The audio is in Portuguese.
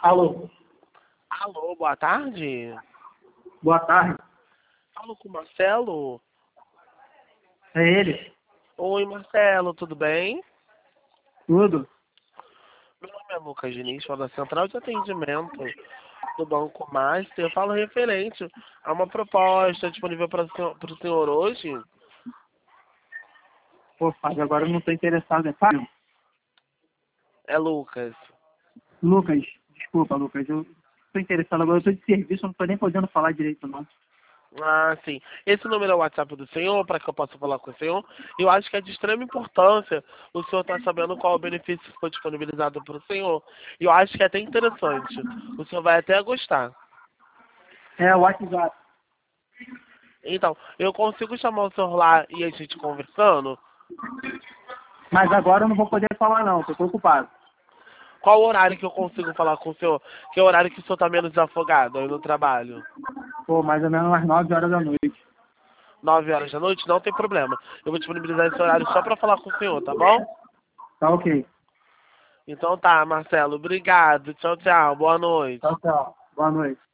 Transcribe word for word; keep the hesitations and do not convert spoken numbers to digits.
Alô, Alô, boa tarde. boa tarde. Falo com o Marcelo. É ele? Oi, Marcelo, tudo bem? Tudo? Meu nome é Lucas Diniz, falo da Central de Atendimento do Banco Master. Eu falo referente a uma proposta disponível para o senhor, para o senhor hoje. Pô, Fábio, agora eu não estou interessado. É Fábio? É Lucas. Lucas, desculpa, Lucas. Eu estou interessado agora. Eu estou de serviço, eu não estou nem podendo falar direito, não. Ah, sim. Esse número é o WhatsApp do senhor, para que eu possa falar com o senhor. Eu acho que é de extrema importância o senhor estar sabendo qual o benefício que foi disponibilizado para o senhor. E eu acho que é até interessante. O senhor vai até gostar. É o WhatsApp. Então, eu consigo chamar o senhor lá e a gente conversando? Mas agora eu não vou poder falar, não. Estou preocupado. Qual o horário que eu consigo falar com o senhor? Que é o horário que o senhor está menos desafogado aí no trabalho? Pô, mais ou menos às nove horas da noite. Nove horas da noite? Não tem problema. Eu vou disponibilizar esse horário só para falar com o senhor, tá bom? Tá ok. Então tá, Marcelo. Obrigado. Tchau, tchau. Boa noite. Tchau, tchau. Boa noite.